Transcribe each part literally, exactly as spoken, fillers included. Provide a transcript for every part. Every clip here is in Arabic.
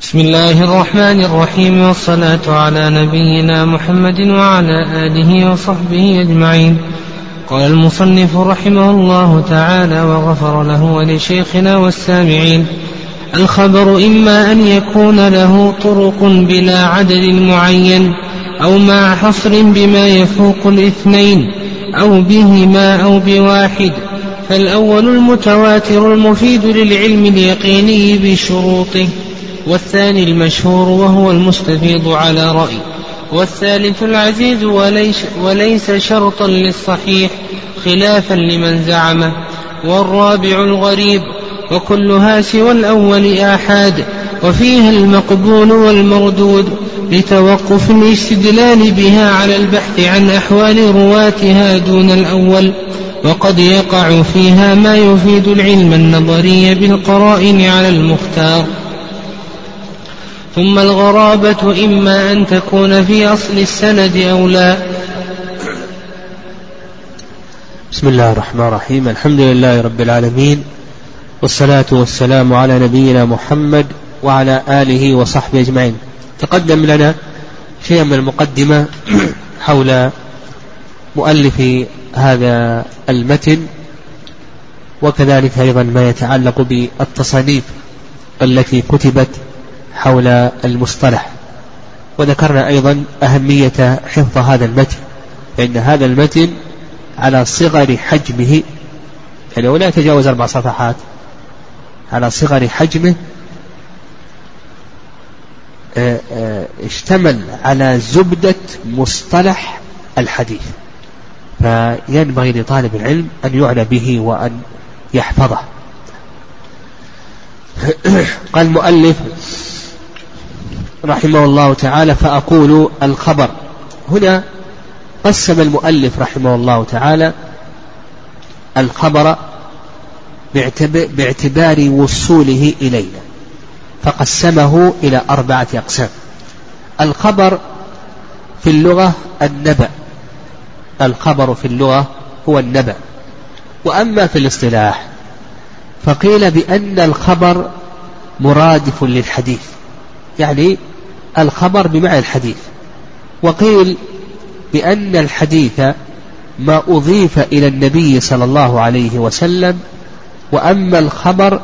بسم الله الرحمن الرحيم، والصلاة على نبينا محمد وعلى آله وصحبه أجمعين. قال المصنف رحمه الله تعالى وغفر له ولشيخنا والسامعين: الخبر إما أن يكون له طرق بلا عدد معين، أو مع حصر بما يفوق الاثنين، أو بهما أو بواحد. فالأول المتواتر المفيد للعلم اليقيني بشروطه، والثاني المشهور وهو المستفيض على رأي، والثالث العزيز وليس, وليس شرطا للصحيح خلافا لمن زعمه، والرابع الغريب، وكلها سوى الأول آحاد، وفيها المقبول والمردود لتوقف الاستدلال بها على البحث عن أحوال رواتها دون الأول، وقد يقع فيها ما يفيد العلم النظري بالقرائن على المختار. ثم الغرابة إما أن تكون في أصل السند أو لا. بسم الله الرحمن الرحيم، الحمد لله رب العالمين، والصلاة والسلام على نبينا محمد وعلى آله وصحبه أجمعين. تقدم لنا شيء من المقدمة حول مؤلف هذا المتن، وكذلك أيضا ما يتعلق بالتصانيف التي كتبت حول المصطلح، وذكرنا أيضا أهمية حفظ هذا المتن، لأن هذا المتن على صغر حجمه، يعني ولا يتجاوز أربع صفحات، على صغر حجمه اشتمل على زبدة مصطلح الحديث، فينبغي لطالب العلم أن يعنى به وأن يحفظه. قال المؤلف رحمه الله تعالى: فأقول الخبر. هنا قسم المؤلف رحمه الله تعالى الخبر باعتبار وصوله إلينا، فقسمه إلى أربعة أقسام. الخبر في اللغة النبأ، الخبر في اللغة هو النبأ. وأما في الاصطلاح فقيل بأن الخبر مرادف للحديث، يعني الخبر بمعنى الحديث. وقيل بأن الحديث ما أضيف إلى النبي صلى الله عليه وسلم، وأما الخبر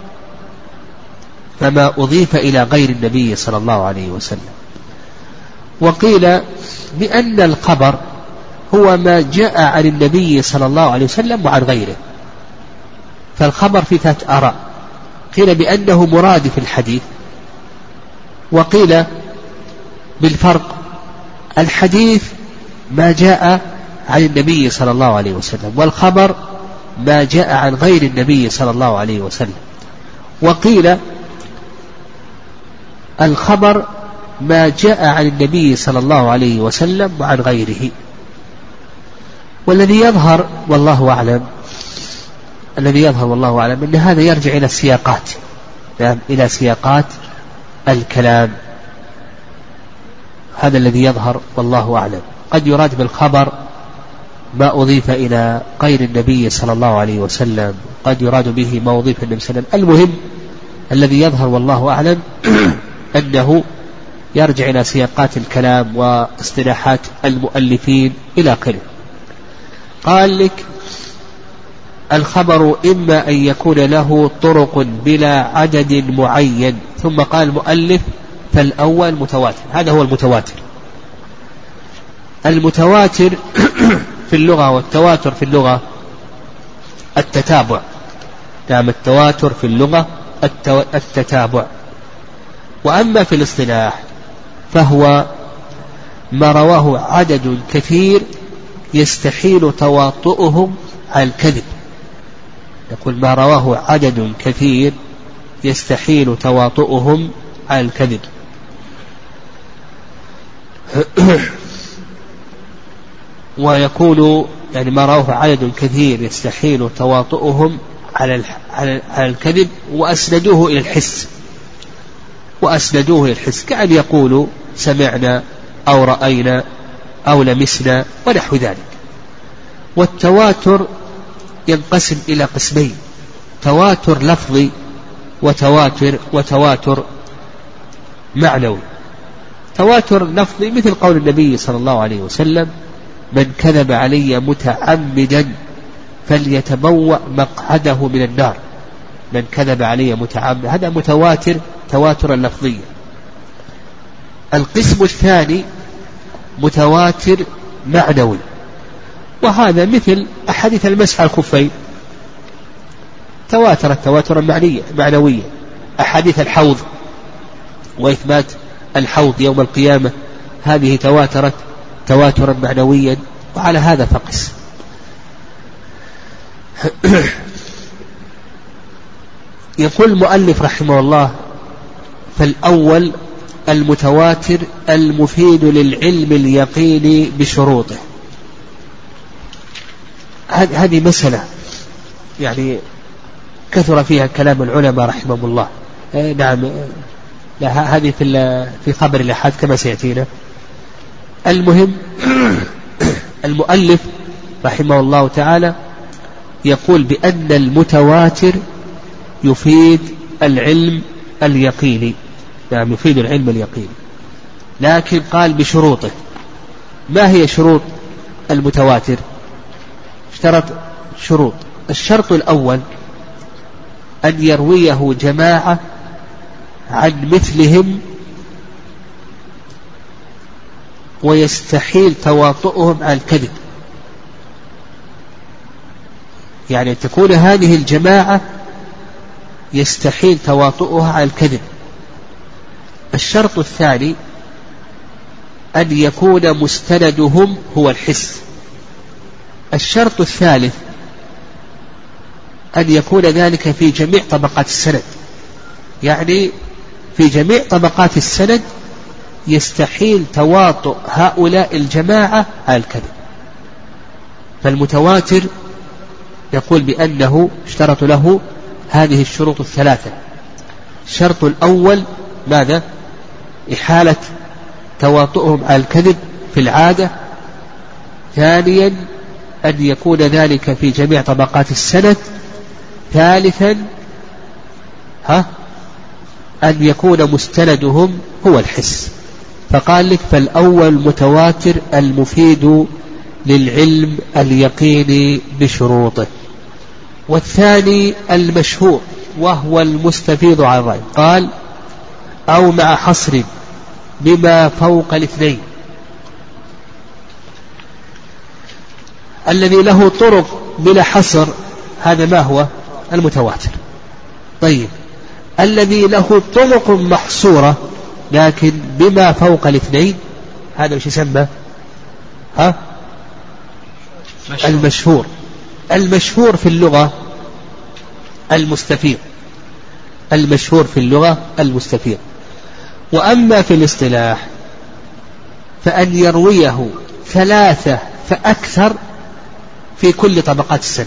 فما أضيف إلى غير النبي صلى الله عليه وسلم. وقيل بأن الخبر هو ما جاء عن النبي صلى الله عليه وسلم وعن غيره. فالخبر في ثلاث آراء: قيل بأنه مرادف الحديث، وقيل بالفرق: الحديث ما جاء عن النبي صلى الله عليه وسلم، والخبر ما جاء عن غير النبي صلى الله عليه وسلم. وقيل الخبر ما جاء عن النبي صلى الله عليه وسلم وعن غيره. والذي يظهر والله أعلم الذي يظهر والله أعلم أن هذا يرجع إلى السياقات، يعني إلى سياقات الكلام. هذا الذي يظهر والله أعلم. قد يراد بالخبر ما أضيف إلى غير النبي صلى الله عليه وسلم، قد يراد به ما أضيف النبي صلى الله عليه وسلم. المهم الذي يظهر والله أعلم أنه يرجع إلى سياقات الكلام واصطلاحات المؤلفين إلى آخره. قال لك: الخبر إما أن يكون له طرق بلا عدد معين. ثم قال المؤلف: فالأول متواتر. هذا هو المتواتر. المتواتر في اللغة والتواتر في اللغة التتابع. نعم، التواتر في اللغة التو... التتابع. وأما في الاصطلاح فهو ما رواه عدد كثير يستحيل تواطؤهم على الكذب. يقول: ما رواه عدد كثير يستحيل تواطؤهم على الكذب. ويقول يعني ما رواه عدد كثير يستحيل تواطؤهم على على الكذب، وأسندوه إلى الحس وأسندوه إلى الحس كأن يقولوا سمعنا أو رأينا أو لمسنا ونحو ذلك. والتواتر ينقسم إلى قسمين: تواتر لفظي وتواتر وتواتر معنوي. تواتر لفظي مثل قول النبي صلى الله عليه وسلم: من كذب علي متعمدا فليتبوأ مقعده من النار. من كذب علي متعمدا، هذا متواتر تواترا لفظيا. القسم الثاني متواتر معنوي، وهذا مثل أحاديث المسح على الخفين، تواترت تواترا معنويا. أحاديث الحوض وإثبات الحوض يوم القيامة، هذه تواترت تواترا معنويا، وعلى هذا فقس. يقول المؤلف رحمه الله: فالأول المتواتر المفيد للعلم اليقيني بشروطه. هذه مسألة يعني كثر فيها كلام العلماء رحمهم الله. نعم، لا هذه في في خبر الأحاد كما سيأتينا. المهم المؤلف رحمه الله تعالى يقول بأن المتواتر يفيد العلم اليقيني، نعم يفيد العلم اليقيني، لكن قال بشروطه. ما هي شروط المتواتر؟ اشترط شروط. الشرط الأول أن يرويه جماعة عن مثلهم ويستحيل تواطؤهم على الكذب، يعني تكون هذه الجماعة يستحيل تواطؤها على الكذب. الشرط الثاني أن يكون مستندهم هو الحس. الشرط الثالث أن يكون ذلك في جميع طبقات السند، يعني في جميع طبقات السند يستحيل تواطؤ هؤلاء الجماعة على الكذب. فالمتواتر يقول بأنه اشترط له هذه الشروط الثلاثة. الشرط الأول ماذا؟ إحالة تواطؤهم على الكذب في العادة. ثانيا أن يكون ذلك في جميع طبقات السند. ثالثا ها أن يكون مستندهم هو الحس. فقال لك: فالأول متواتر المفيد للعلم اليقيني بشروطه. والثاني المشهور وهو المستفيض عن الرأي. قال: أو مع حصر بما فوق الاثنين. الذي له طرق بلا حصر هذا ما هو؟ المتواتر. طيب، الذي له طرق محصورة لكن بما فوق الاثنين هذا وش يسمى؟ ها؟ المشهور. المشهور في اللغة المستفيض. المشهور في اللغة المستفيض. وأما في الاصطلاح فأن يرويه ثلاثة فأكثر في كل طبقات السند.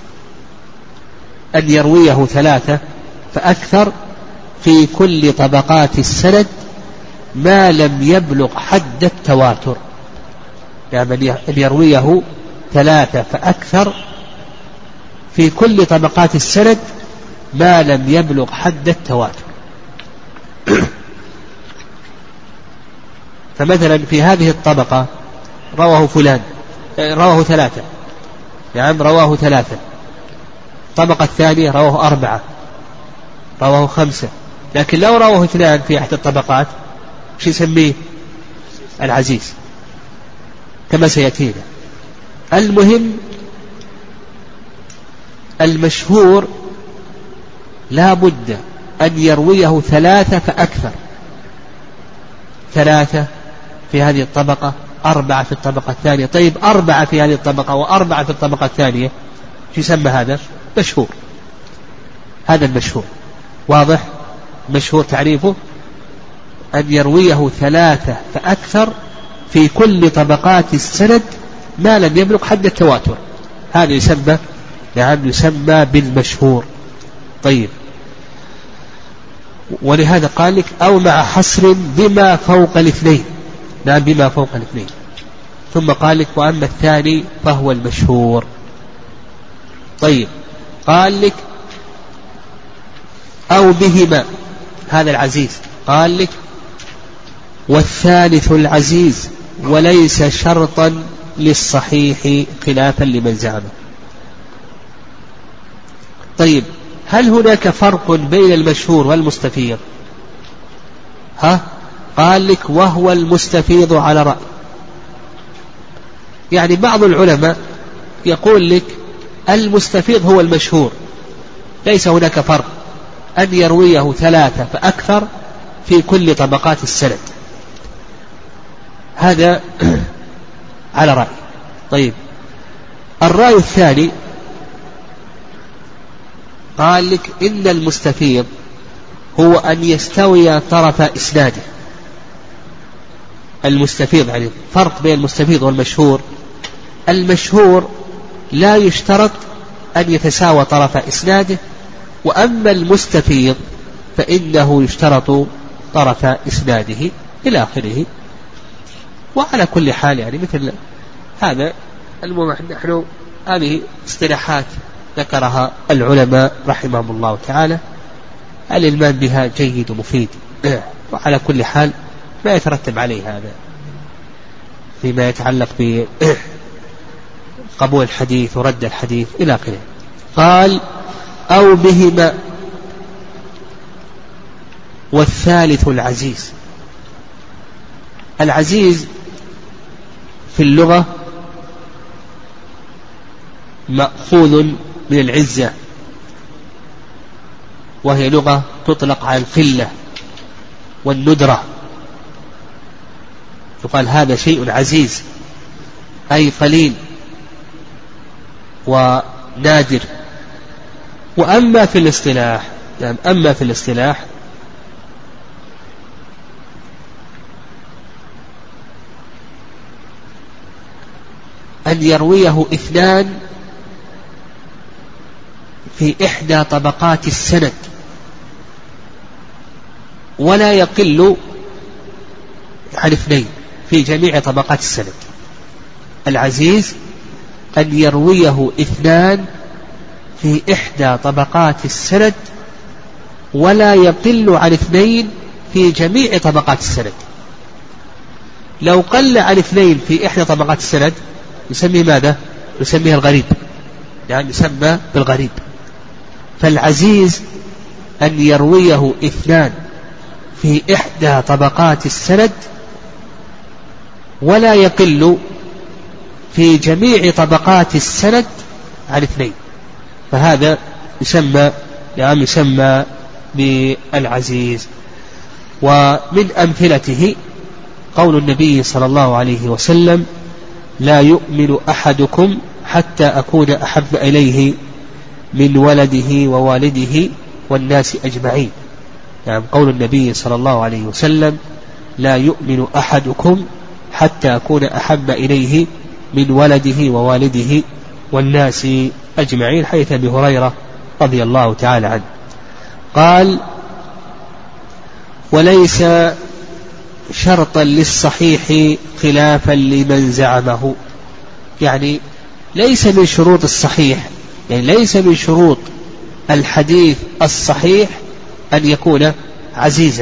أن يرويه ثلاثة فأكثر في كل طبقات السند ما لم يبلغ حد التواتر. يعني أن يرويه ثلاثة فأكثر في كل طبقات السند ما لم يبلغ حد التواتر. فمثلا في هذه الطبقة رواه فلان، رواه ثلاثة، نعم رواه ثلاثة. الطبقة الثانية رواه أربعة، رواه خمسة. لكن لو رواه اثنان في أحد الطبقات شو يسميه؟ العزيز كما سيأتينا. المهم المشهور لا بد أن يرويه ثلاثة فأكثر. ثلاثة في هذه الطبقة، أربعة في الطبقة الثانية. طيب أربعة في هذه الطبقة وأربعة في الطبقة الثانية شو يسمى هذا؟ مشهور. هذا المشهور واضح؟ مشهور تعريفه أن يرويه ثلاثة فأكثر في كل طبقات السند ما لم يبلغ حد التواتر. هذا يسمى نعم يسمى بالمشهور. طيب، ولهذا قال لك: أو مع حصر بما فوق الاثنين. نعم بما فوق الاثنين. ثم قال لك: وأما الثاني فهو المشهور. طيب، قال لك: أو بهما. هذا العزيز قال لك: والثالث العزيز وليس شرطا للصحيح خلافا لمن زعمه. طيب، هل هناك فرق بين المشهور والمستفيض؟ ها؟ قال لك وهو المستفيض على رأي. يعني بعض العلماء يقول لك المستفيض هو المشهور، ليس هناك فرق أن يرويه ثلاثة فأكثر في كل طبقات السند، هذا على رأي. طيب، الرأي الثاني قال لك إن المستفيض هو أن يستوي طرف إسناده. المستفيض يعني فرق بين المستفيض والمشهور. المشهور لا يشترط أن يتساوى طرف إسناده، وأما المستفيض فإنه يشترط طرف إسناده إلى آخره. وعلى كل حال يعني مثل هذا المهم نحن هذه اصطلاحات ذكرها العلماء رحمهم الله تعالى، الإلمان بها جيد ومفيد. وعلى كل حال ما يترتب عليه هذا فيما يتعلق بقبول الحديث ورد الحديث إلى آخره. قال أو بهما. والثالث العزيز. العزيز في اللغة مأخوذ من العزة، وهي لغة تطلق على القلة والندرة، يقال هذا شيء عزيز أي قليل ونادر. وأما في الاصطلاح يعني أما في الاصطلاح أن يرويه اثنان في إحدى طبقات السند ولا يقل عن اثنين في جميع طبقات السند. العزيز أن يرويه اثنان في إحدى طبقات السند ولا يقل عن اثنين في جميع طبقات السند. لو قل عن اثنين في إحدى طبقات السند يسميه ماذا؟ يسميه الغريب، يعني يسمى بالغريب. فالعزيز أن يرويه اثنان في إحدى طبقات السند ولا يقل في جميع طبقات السند عن اثنين، فهذا يسمى يعني يسمى بالعزيز. ومن أمثلته قول النبي صلى الله عليه وسلم لا يؤمن أحدكم حتى أكون أحب إليه من ولده ووالده والناس أجمعين. يعني قول النبي صلى الله عليه وسلم لا يؤمن أحدكم حتى أكون أحب إليه من ولده ووالده والناس أجمعين، حيث أبي هريرة رضي الله تعالى عنه قال وليس شرطا للصحيح خلافا لمن زعمه. يعني ليس من شروط الصحيح، يعني ليس من شروط الحديث الصحيح أن يكون عزيزا،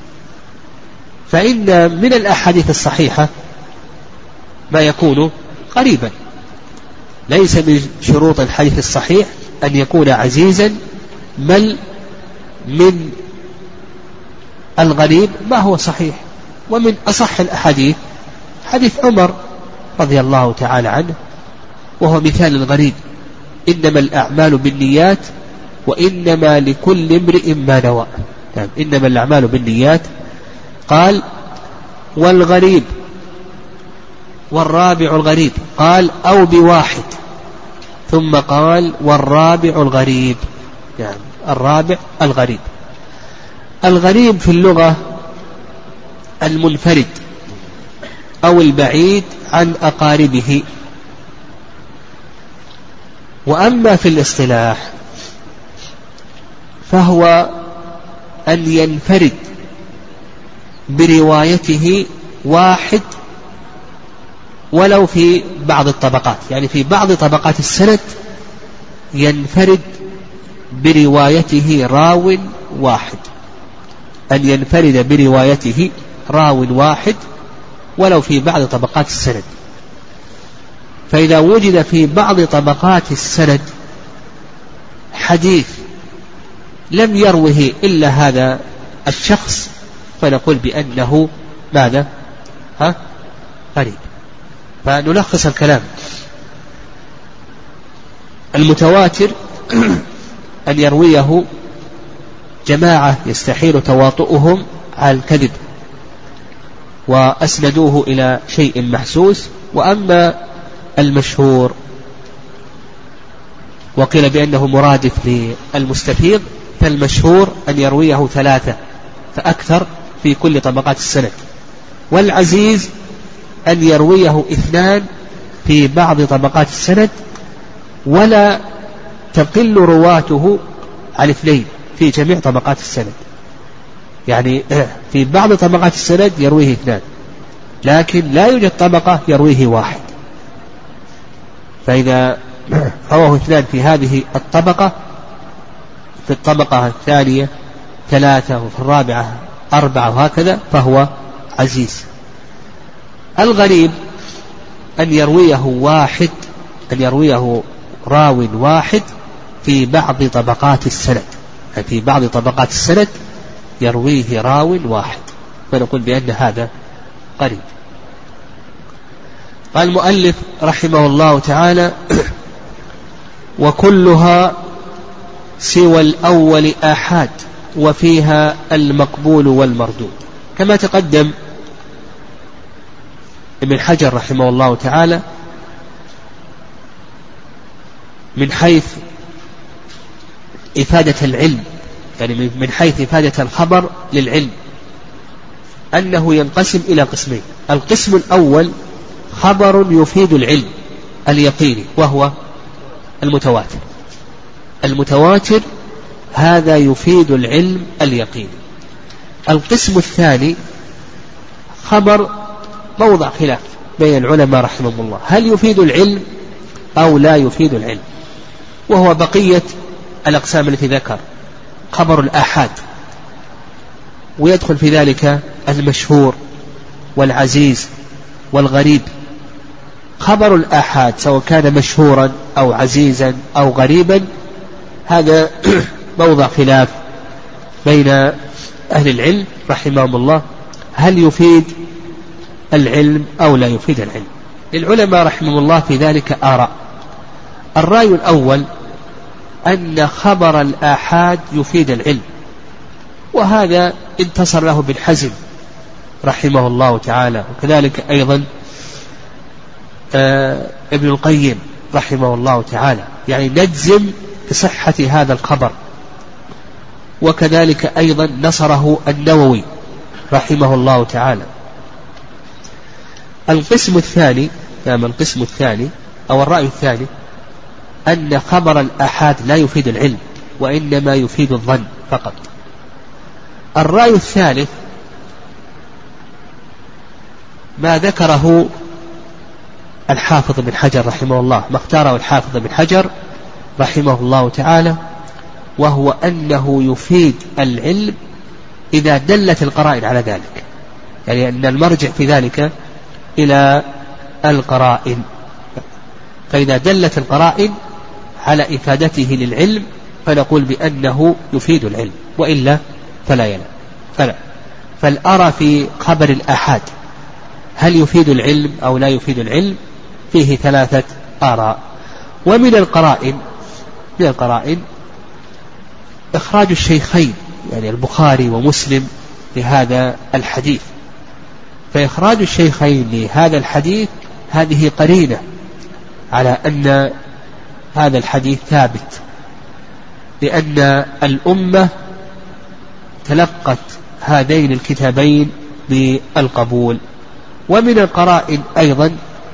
فإن من الأحاديث الصحيحة ما يكون قريبا. ليس من شروط الحديث الصحيح أن يكون عزيزا، بل من الغريب ما هو صحيح. ومن أصح الأحاديث حديث عمر رضي الله تعالى عنه، وهو مثال الغريب: إنما الأعمال بالنيات وإنما لكل امرئ ما نوى. يعني إنما الأعمال بالنيات. قال والغريب والرابع الغريب، قال أو بواحد، ثم قال والرابع الغريب، يعني الرابع الغريب. الغريب في اللغة المنفرد أو البعيد عن أقاربه. وأما في الاصطلاح فهو أن ينفرد بروايته واحد ولو في بعض الطبقات، يعني في بعض طبقات السند ينفرد بروايته راو واحد، أن ينفرد بروايته راو واحد ولو في بعض طبقات السند. فإذا وجد في بعض طبقات السند حديث لم يروه إلا هذا الشخص فنقول بأنه ماذا؟ ها؟ غريب. فنلخص الكلام: المتواتر أن يرويه جماعة يستحيل تواطؤهم على الكذب وأسندوه إلى شيء محسوس. وأما المشهور وقيل بأنه مرادف للمستفيض فالمشهور أن يرويه ثلاثة فأكثر في كل طبقات السند. والعزيز أن يرويه اثنان في بعض طبقات السند ولا تقل رواته عن اثنين في جميع طبقات السند. يعني في بعض طبقات السند يرويه اثنان لكن لا يوجد طبقة يرويه واحد. فإذا رواه اثنان في هذه الطبقة في الطبقة الثانية ثلاثة وفي الرابعة أربعة وهكذا فهو عزيز. الغريب أن يرويه واحد أن يرويه راو واحد في بعض طبقات السند، في بعض طبقات السند يرويه راو واحد فنقول بأن هذا غريب. قال المؤلف رحمه الله تعالى: وكلها سوى الأول آحاد وفيها المقبول والمردود. كما تقدم ابن حجر رحمه الله تعالى من حيث إفادة العلم، يعني من حيث إفادة الخبر للعلم، أنه ينقسم إلى قسمين. القسم الأول خبر يفيد العلم اليقيني وهو المتواتر. المتواتر هذا يفيد العلم اليقيني. القسم الثاني خبر موضع خلاف بين العلماء رحمهم الله، هل يفيد العلم أو لا يفيد العلم، وهو بقية الأقسام التي ذكر: خبر الآحاد، ويدخل في ذلك المشهور والعزيز والغريب. خبر الآحاد سواء كان مشهورا أو عزيزا أو غريبا هذا موضع خلاف بين أهل العلم رحمهم الله، هل يفيد العلم أو لا يفيد العلم. للعلماء رحمهم الله في ذلك آراء. الرأي الأول أن خبر الآحاد يفيد العلم، وهذا انتصر له ابن حزم رحمه الله تعالى، وكذلك أيضا آه ابن القيم رحمه الله تعالى، يعني نجزم بصحة هذا الخبر. وكذلك أيضا نصره النووي رحمه الله تعالى. القسم الثاني يعني القسم الثاني أو الرأي الثاني أن خبر الآحاد لا يفيد العلم وإنما يفيد الظن فقط. الرأي الثالث ما ذكره الحافظ بن حجر رحمه الله، ما اختاره الحافظ بن حجر رحمه الله تعالى، وهو أنه يفيد العلم إذا دلت القرائن على ذلك، يعني أن المرجع في ذلك إلى القرائن. فإذا دلت القرائن على إفادته للعلم فنقول بأنه يفيد العلم، وإلا فلا يلا فلا. فالأرى في خبر الآحاد هل يفيد العلم أو لا يفيد العلم فيه ثلاثة آراء. ومن القرائن من القرائن إخراج الشيخين يعني البخاري ومسلم لهذا الحديث. فإخراج الشيخين لهذا الحديث هذه قرينة على أن هذا الحديث ثابت، لأن الأمة تلقت هذين الكتابين بالقبول. ومن القرائن أيضا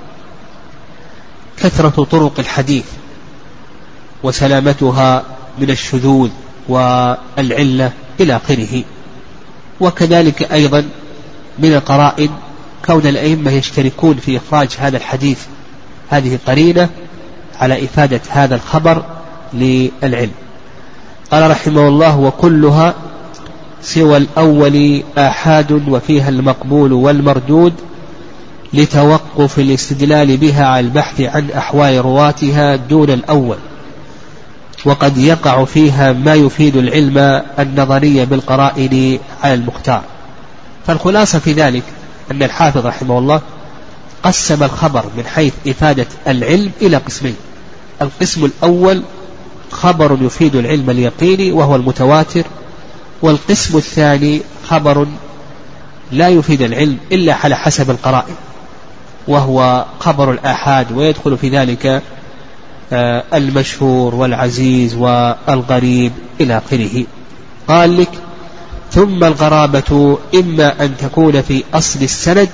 كثرة طرق الحديث وسلامتها من الشذوذ والعلة إلى آخره. وكذلك أيضا من القرائن كون الأئمة يشتركون في إخراج هذا الحديث، هذه قرينة على إفادة هذا الخبر للعلم. قال رحمه الله: وكلها سوى الأول آحاد وفيها المقبول والمردود لتوقف الاستدلال بها على البحث عن أحوال رواتها دون الأول، وقد يقع فيها ما يفيد العلم النظري بالقرائن على المختار. فالخلاصة في ذلك أن الحافظ رحمه الله قسم الخبر من حيث إفادة العلم إلى قسمين: القسم الأول خبر يفيد العلم اليقيني وهو المتواتر، والقسم الثاني خبر لا يفيد العلم إلا على حسب القرائن وهو خبر الآحاد، ويدخل في ذلك المشهور والعزيز والغريب إلى آخره. قال لك: ثم الغرابة إما أن تكون في أصل السند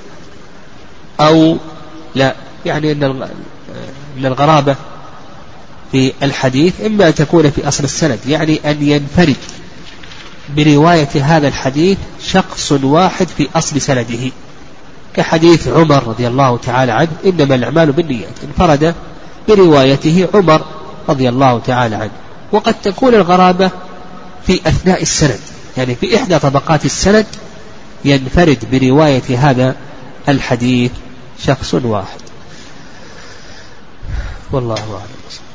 أو لا، يعني أن الغرابة في الحديث إما أن تكون في أصل السند، يعني أن ينفرد برواية هذا الحديث شخص واحد في أصل سنده، كحديث عمر رضي الله تعالى عنه: إنما الأعمال بالنيات، انفرد بروايته عمر رضي الله تعالى عنه. وقد تكون الغرابة في أثناء السند، يعني في إحدى طبقات السند ينفرد برواية هذا الحديث شخص واحد. والله أعلم.